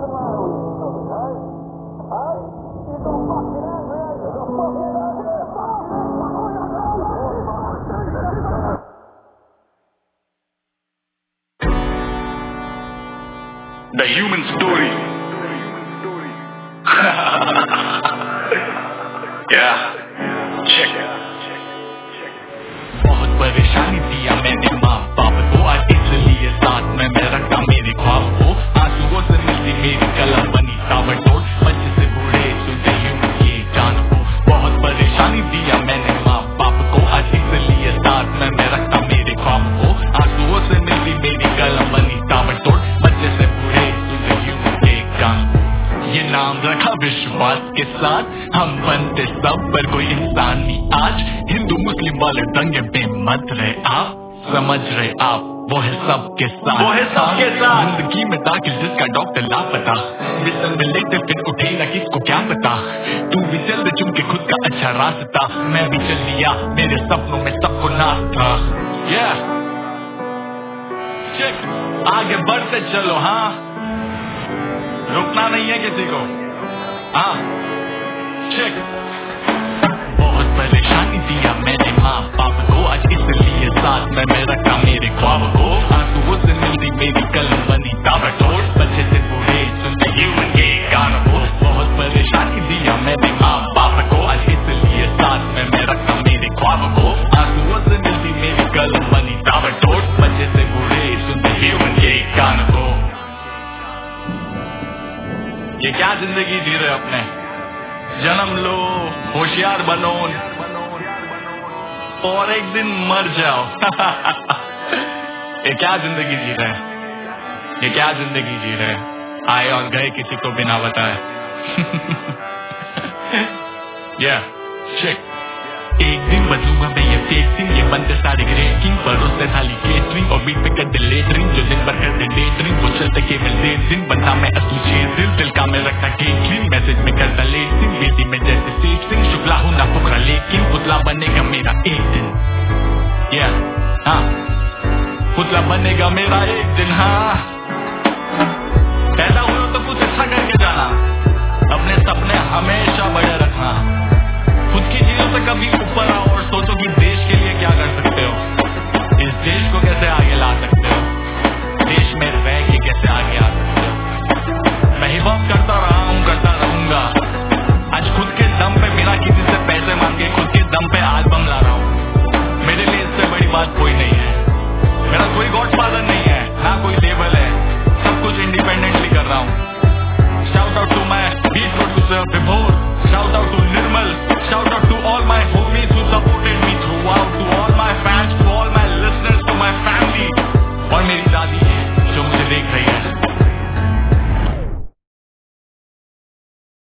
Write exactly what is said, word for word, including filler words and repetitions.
The human story. Yeah. Check it. बहुत परेशानी दिया मैंने माँ बाप को, आज इसलिए साथ में मैं रखा मेरे ख्वाब को। आंसुओं से मिलती मेरी कलम बनी ताबड़तोड़, बच्चे से बूढ़े सुनते यूं ये जान को। बहुत परेशानी दिया मैंने माँ बाप को, आज इसलिए साथ में मैं रखा मेरे ख्वाब को। आंसुओं से मिलती मेरी कलम बनी ताबड़तोड़, बच्चे से बूढ़े सुनते यूं ये जान को। ये नाम रखा विश्वास के साथ, हम बनते सब पर कोई इंसान नहीं आज। हिंदू मुस्लिम वाले दंगे पे मत रहे आप, समझ रहे आप वो है सबके साथ, वो है सबके साथ। जिंदगी में दाखिल जिसका डॉक्टर लापता, विसन में लेटे फिर उठे ना किसको क्या पता। तू भी चल दे चुन के खुद का अच्छा रास्ता, मैं भी चल लिया मेरे सपनों में सबको नाश था। yeah. Check. आगे बढ़ते चलो हाँ, रुकना नहीं है किसी को। हाँ चेक। बहुत परेशानी दिया मैंने माँ बाप को, आज इसलिए साथ में मैं रखा मेरे ख्वाब को। आंसुओं से मिलती मेरी कलम बनी ताबड़तोड़, बच्चे से बूढ़े सुनते ह्यूमन के गानों को। बहुत परेशानी दिया मैंने माँ बाप को, आज इसलिए साथ में मैं रखा मेरे ख्वाब को। आंसुओं से मिलती मेरी कलम बनी ताबड़तोड़, बच्चे से बूढ़े सुनते ह्यूमन के गानों को। ये क्या जिंदगी जी रहे अपने, जन्म लो होशियार बनो और एक दिन मर जाओ। ये क्या जिंदगी जी रहे, ये क्या जिंदगी जी रहे, आए और गए किसी को बिना बताए। yeah, check. एक दिन बदलूंगा मैं ये फेक सिंह, ये बनते सारे ग्रेट किंग, परोसते थाली केटरिंग और बीट पे करते लेटरिंग। जो दिन भर करते डेटरिंग वो चलते केवल डेढ़ दिन, बनता मैं असली शेर दिल, दिल का मैं रखता केटरिंग, मैसेज में करता लेट सिंह, बेटी में जैसे सेठ सिंह, शुक्ला हूं ना फुकरा लेकिन पुतला बनेगा मेरा एक दिन। yeah, हाँ पुतला बनेगा मेरा एक दिन। हाँ